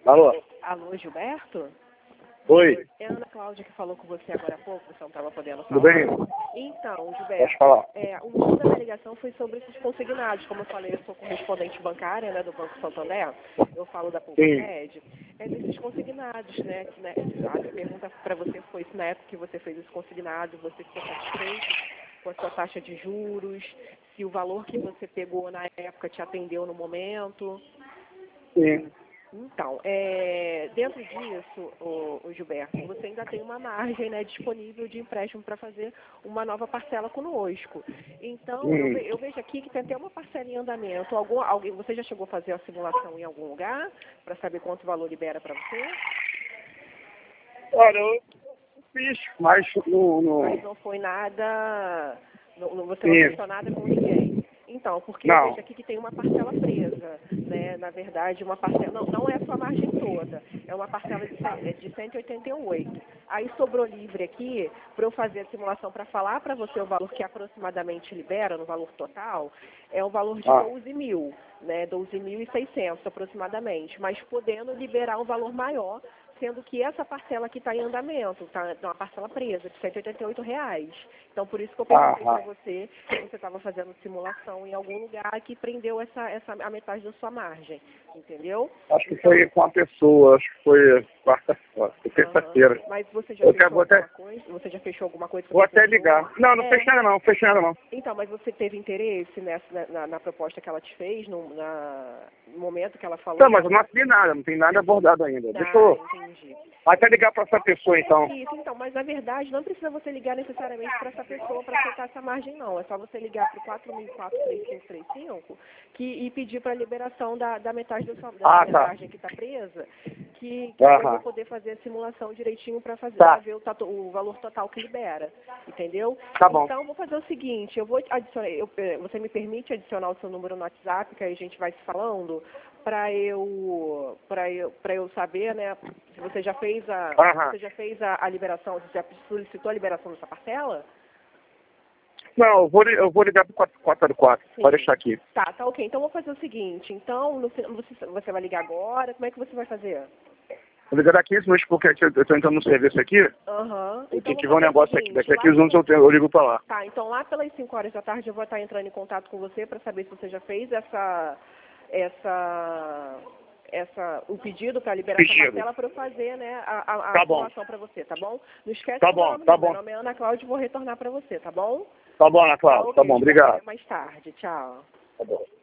Alô? Alô, Gilberto? Oi, É a Ana Cláudia que falou com você agora há pouco, você não estava podendo tudo falar. bem? Então, Pode Gilberto, falar. o motivo da minha ligação foi sobre esses consignados. Como eu falei, eu sou correspondente bancária, né, do Banco Santander, eu falo da Pulpmed, desses consignados, né? A pergunta para você foi se na época que você fez esse consignado, você ficou satisfeito com a sua taxa de juros, se o valor que você pegou na época te atendeu no momento. Sim. Então, dentro disso, o Gilberto, você ainda tem uma margem, né, disponível de empréstimo para fazer uma nova parcela conosco. Então, eu vejo aqui que tem até uma parcela em andamento. Você já chegou a fazer a simulação em algum lugar para saber quanto valor libera para você? Olha, eu fiz, mas Mas não foi nada, você não Sim. fechou nada com ninguém. Então, porque eu Não. vejo aqui que tem uma parcela presa, né? Na verdade, uma parcela, não é a sua margem toda, é uma parcela de 188. Aí sobrou livre aqui para eu fazer a simulação para falar para você o valor que aproximadamente libera, no valor total, é um valor de 12 mil, né? 12.600 aproximadamente, mas podendo liberar um valor maior, sendo que essa parcela aqui está em andamento, está uma parcela presa, de R$188. Então, por isso que eu perguntei para você se você estava fazendo simulação em algum lugar que prendeu a metade da sua margem, entendeu? Acho que foi com a pessoa, acho que foi quarta-feira, terça-feira. Mas você já fechou alguma coisa? Você já fechou alguma coisa? Vou até ligar. Não, não fechei nada não, Então, mas você teve interesse na proposta que ela te fez, no momento que ela falou? Não, mas eu não assinei nada, não tem nada abordado ainda. Deixa eu entendi. até ligar para essa pessoa, então. Isso, então, mas na verdade não precisa você ligar necessariamente para essa pessoa para aceitar essa margem, não. É só você ligar para o 4004-3535 e pedir para a liberação da metade da sua margem que está presa, que eu vou poder fazer a simulação direitinho para ver o valor total que libera, entendeu? Tá bom. Então, vou fazer o seguinte, eu vou adicionar, você me permite adicionar o seu número no WhatsApp, que aí a gente vai se falando, para eu saber, né, se você já fez a liberação, você já solicitou a liberação dessa parcela? Não, eu vou ligar para o 404, pode deixar aqui. Tá ok. Então, vou fazer o seguinte, então, você vai ligar agora, como é que você vai fazer? Vou ligar daqui 15 minutos, porque eu estou entrando no serviço aqui. E tem que ver um negócio aqui. Daqui a 15 minutos eu ligo para lá. Tá, então lá pelas 5 horas da tarde eu vou estar entrando em contato com você para saber se você já fez o pedido para liberar essa parcela para eu fazer, né, a simulação para você, tá bom? Não esquece tá bom. Meu nome é Ana Cláudia e vou retornar para você, tá bom? Tá bom, Ana Cláudia. Tá bom, obrigado. Até mais tarde, tchau. Tá bom.